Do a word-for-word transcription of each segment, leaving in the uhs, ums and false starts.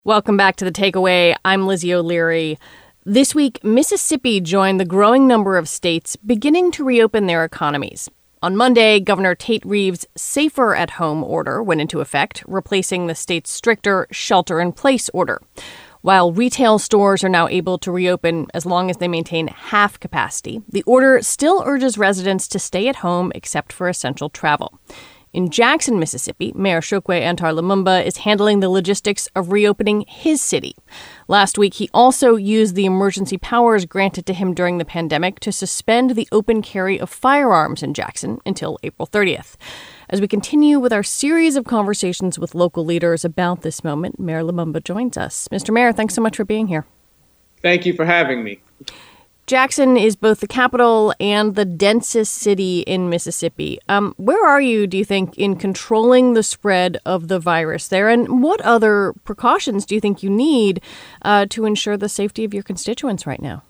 Welcome back to The Takeaway. I'm Lizzie O'Leary. This week, Mississippi joined the growing number of states beginning to reopen their economies. On Monday, Governor Tate Reeves' Safer at Home order went into effect, replacing the state's stricter shelter-in-place order. While retail stores are now able to reopen as long as they maintain half capacity, the order still urges residents to stay at home except for essential travel. In Jackson, Mississippi, Mayor Chokwe Antar Lumumba is handling the logistics of reopening his city. Last week, he also used the emergency powers granted to him during the pandemic to suspend the open carry of firearms in Jackson until April thirtieth. As we continue with our series of conversations with local leaders about this moment, Mayor Lumumba joins us. Mister Mayor, thanks so much for being here. Thank you for having me. Jackson is both the capital and the densest city in Mississippi. Um, where are you, do you think, in controlling the spread of the virus there? And what other precautions do you think you need uh, to ensure the safety of your constituents right now?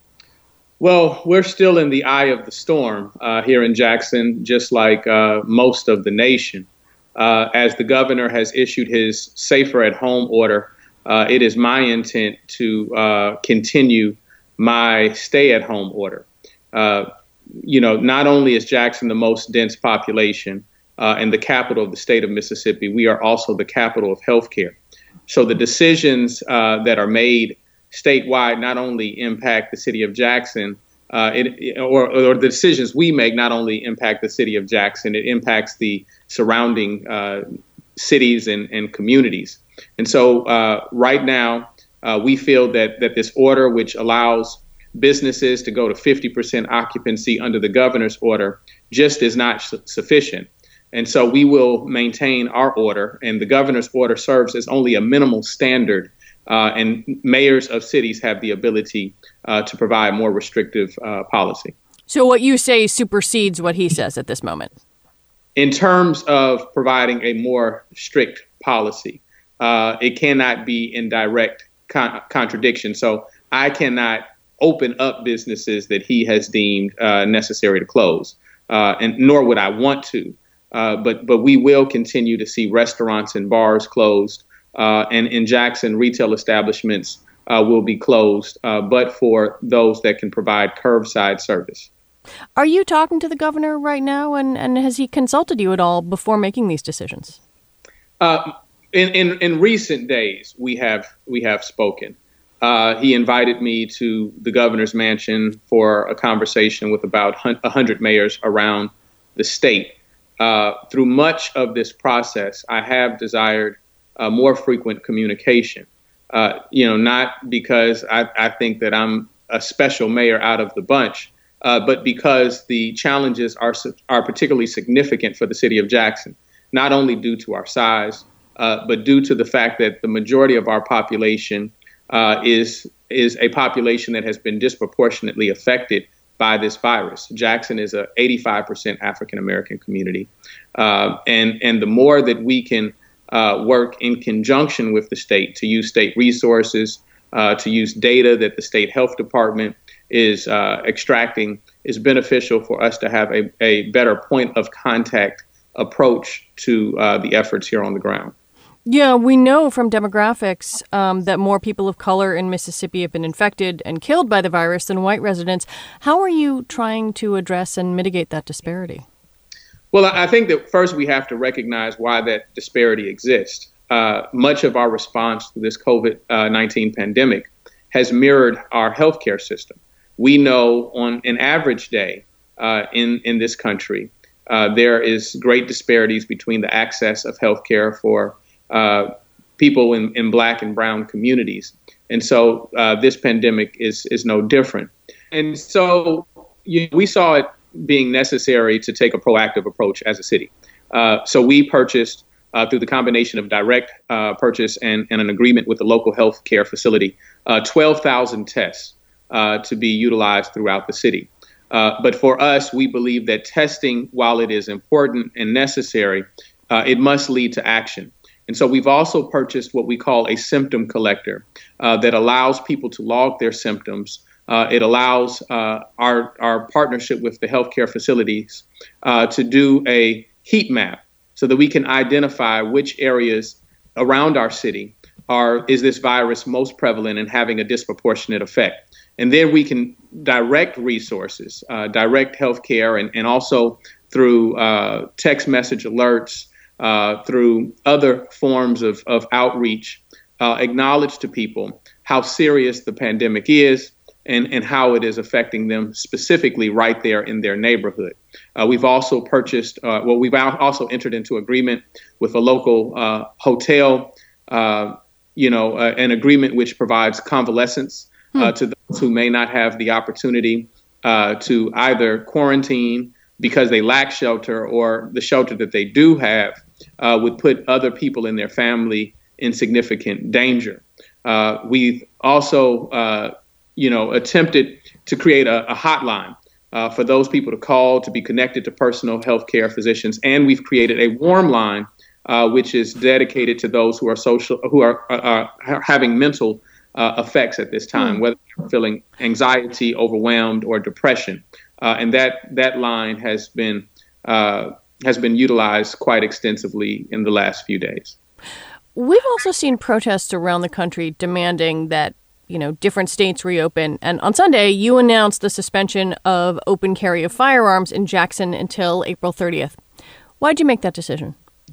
Well, we're still in the eye of the storm uh, here in Jackson, just like uh, most of the nation. Uh, as the governor has issued his Safer at Home order, uh, it is my intent to uh, continue my stay-at-home order. Uh, you know, not only is Jackson the most dense population uh, and the capital of the state of Mississippi, we are also the capital of healthcare. So the decisions uh, that are made statewide not only impact the city of Jackson, uh, it, or, or the decisions we make not only impact the city of Jackson, it impacts the surrounding uh, cities and, and communities. And so uh, right now, Uh, we feel that that this order, which allows businesses to go to fifty percent occupancy under the governor's order, just is not su- sufficient. And so we will maintain our order, and the governor's order serves as only a minimal standard. Uh, and mayors of cities have the ability uh, to provide more restrictive uh, policy. So what you say supersedes what he says at this moment? In terms of providing a more strict policy, uh, it cannot be in direct Con- contradiction. So I cannot open up businesses that he has deemed uh, necessary to close, uh, and nor would I want to. Uh, but but we will continue to see restaurants and bars closed, uh, and in Jackson, retail establishments uh, will be closed, uh, but for those that can provide curbside service. Are you talking to the governor right now, and, and has he consulted you at all before making these decisions? Uh, In, in in recent days, we have we have spoken. Uh, he invited me to the governor's mansion for a conversation with about one hundred mayors around the state. Uh, through much of this process, I have desired uh, more frequent communication. Uh, you know, not because I, I think that I'm a special mayor out of the bunch, uh, but because the challenges are are particularly significant for the city of Jackson, not only due to our size, Uh, but due to the fact that the majority of our population uh, is is a population that has been disproportionately affected by this virus. Jackson is a eighty-five percent African American community. Uh, and, and the more that we can uh, work in conjunction with the state to use state resources, uh, to use data that the state health department is uh, extracting, is beneficial for us to have a, a better point of contact approach to uh, the efforts here on the ground. Yeah, we know from demographics um, that more people of color in Mississippi have been infected and killed by the virus than white residents. How are you trying to address and mitigate that disparity? Well, I think that first we have to recognize why that disparity exists. Uh, much of our response to this COVID nineteen pandemic has mirrored our healthcare system. We know on an average day uh, in, in this country, uh, there is great disparities between the access of healthcare for Uh, people in, in Black and brown communities. And so uh, this pandemic is is no different. And so you know, we saw it being necessary to take a proactive approach as a city. Uh, so we purchased uh, through the combination of direct uh, purchase and, and an agreement with the local health care facility, uh, twelve thousand tests uh, to be utilized throughout the city. Uh, but for us, we believe that testing, while it is important and necessary, uh, it must lead to action. And so we've also purchased what we call a symptom collector uh, that allows people to log their symptoms. Uh, it allows uh, our, our partnership with the healthcare facilities uh, to do a heat map so that we can identify which areas around our city are is this virus most prevalent and having a disproportionate effect? And then we can direct resources, uh, direct healthcare, and, and also through uh, text message alerts, uh, through other forms of, of outreach, uh, acknowledge to people how serious the pandemic is and, and how it is affecting them specifically right there in their neighborhood. Uh, we've also purchased, uh, well, we've also entered into agreement with a local uh, hotel, uh, you know, uh, an agreement which provides convalescence uh, to those who may not have the opportunity uh, to either quarantine because they lack shelter, or the shelter that they do have uh, would put other people in their family in significant danger. Uh, we've also, uh, you know, attempted to create a, a hotline uh, for those people to call to be connected to personal health care physicians. And we've created a warm line, uh, which is dedicated to those who are social, who are, are, are having mental uh, effects at this time, whether they're feeling anxiety, overwhelmed, or depression. Uh, and that that line has been uh, has been utilized quite extensively in the last few days. We've also seen protests around the country demanding that, you know, different states reopen. And on Sunday, you announced the suspension of open carry of firearms in Jackson until April thirtieth. Why'd you make that decision?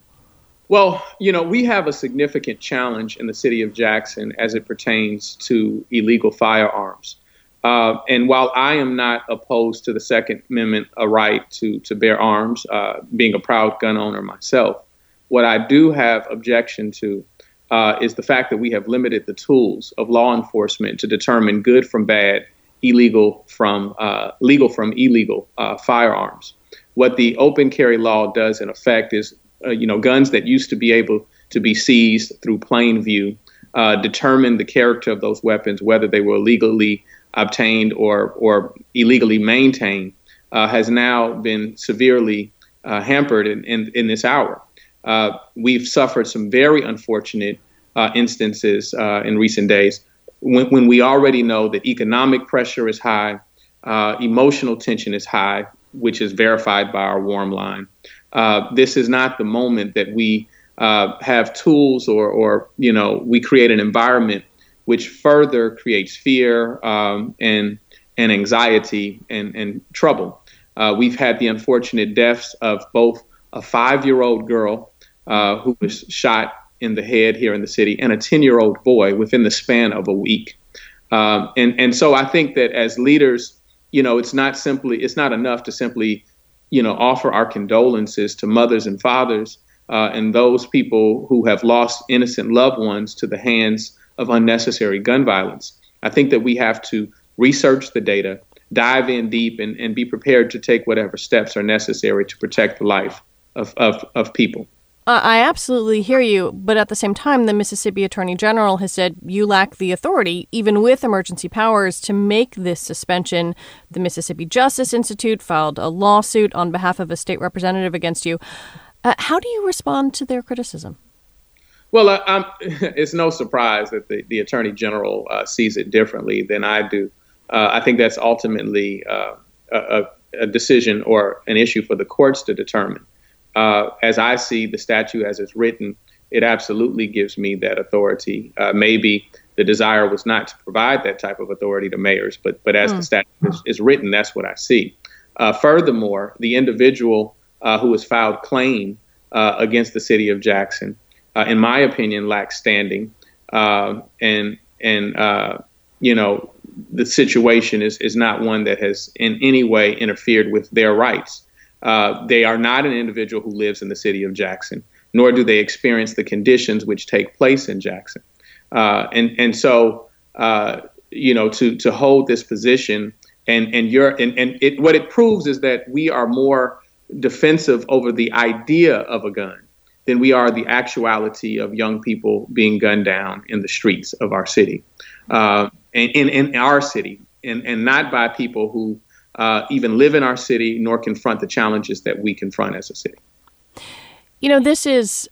Well, you know, we have a significant challenge in the city of Jackson as it pertains to illegal firearms. Uh, and while I am not opposed to the Second Amendment, a right to, to bear arms, uh, being a proud gun owner myself, what I do have objection to uh, is the fact that we have limited the tools of law enforcement to determine good from bad, illegal from uh, legal from illegal uh, firearms. What the open carry law does in effect is, uh, you know, guns that used to be able to be seized through plain view, uh, determine the character of those weapons, whether they were illegally obtained or or illegally maintained, uh, has now been severely uh, hampered in, in, in this hour. Uh, we've suffered some very unfortunate uh, instances uh, in recent days when, when we already know that economic pressure is high, uh, emotional tension is high, which is verified by our warm line. Uh, this is not the moment that we uh, have tools or, or, you know, we create an environment which further creates fear um, and and anxiety and, and trouble. Uh, we've had the unfortunate deaths of both a five-year-old girl uh, who was shot in the head here in the city and a ten-year-old boy within the span of a week. Um, and, and so I think that as leaders, you know, it's not simply, it's not enough to simply, you know, offer our condolences to mothers and fathers uh, and those people who have lost innocent loved ones to the hands of unnecessary gun violence. I think that we have to research the data, dive in deep, and, and be prepared to take whatever steps are necessary to protect the life of, of, of people. Uh, I absolutely hear you. But at the same time, the Mississippi Attorney General has said you lack the authority, even with emergency powers, to make this suspension. The Mississippi Justice Institute filed a lawsuit on behalf of a state representative against you. Uh, how do you respond to their criticism? Well, I, I'm, it's no surprise that the, the Attorney General uh, sees it differently than I do. Uh, I think that's ultimately uh, a, a decision or an issue for the courts to determine. Uh, as I see the statute as it's written, it absolutely gives me that authority. Uh, maybe the desire was not to provide that type of authority to mayors, but but as mm. the statute is, is written, that's what I see. Uh, furthermore, the individual uh, who has filed claim uh, against the city of Jackson, Uh, in my opinion, lacks standing. Uh, and, and uh, you know, the situation is, is not one that has in any way interfered with their rights. Uh, they are not an individual who lives in the city of Jackson, nor do they experience the conditions which take place in Jackson. Uh, and, and so, uh, you know, to, to hold this position and, and, you're, and, and it, what it proves is that we are more defensive over the idea of a gun than we are the actuality of young people being gunned down in the streets of our city, uh, and in, in our city, and, and not by people who uh, even live in our city nor confront the challenges that we confront as a city. You know, this is,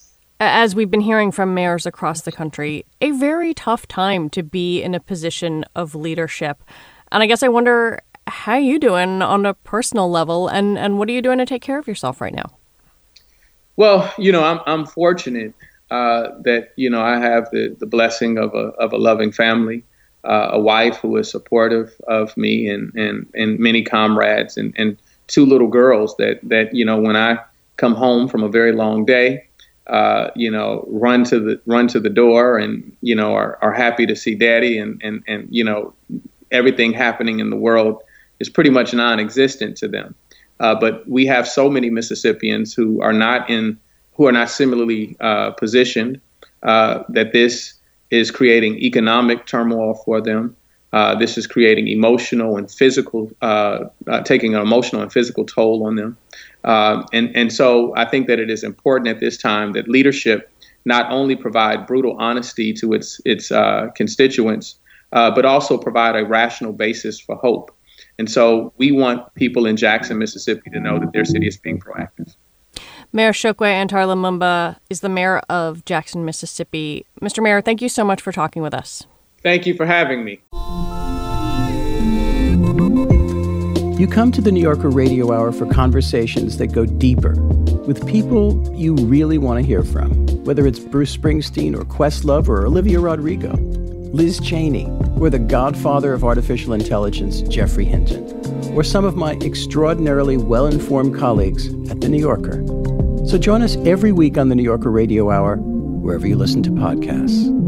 as we've been hearing from mayors across the country, a very tough time to be in a position of leadership. And I guess I wonder, how are you doing on a personal level, and, and what are you doing to take care of yourself right now? Well, you know, I'm I'm fortunate uh, that, you know, I have the, the blessing of a, of a loving family, uh, a wife who is supportive of me and, and, and many comrades and, and two little girls that, that, you know, when I come home from a very long day, uh, you know, run to the run to the door and, you know, are, are happy to see daddy and, and, and, you know, everything happening in the world is pretty much non-existent to them. Uh, but we have so many Mississippians who are not in who are not similarly uh, positioned, uh, that this is creating economic turmoil for them. Uh, this is creating emotional and physical, uh, uh, taking an emotional and physical toll on them. Uh, and, and so I think that it is important at this time that leadership not only provide brutal honesty to its, its uh, constituents, uh, but also provide a rational basis for hope. And so we want people in Jackson, Mississippi to know that their city is being proactive. Mayor Chokwe Antar Lumumba is the mayor of Jackson, Mississippi. Mister Mayor, thank you so much for talking with us. Thank you for having me. You come to the New Yorker Radio Hour for conversations that go deeper with people you really want to hear from, whether it's Bruce Springsteen or Questlove or Olivia Rodrigo, Liz Cheney, or the godfather of artificial intelligence, Geoffrey Hinton, or some of my extraordinarily well-informed colleagues at The New Yorker. So join us every week on the New Yorker Radio Hour, wherever you listen to podcasts.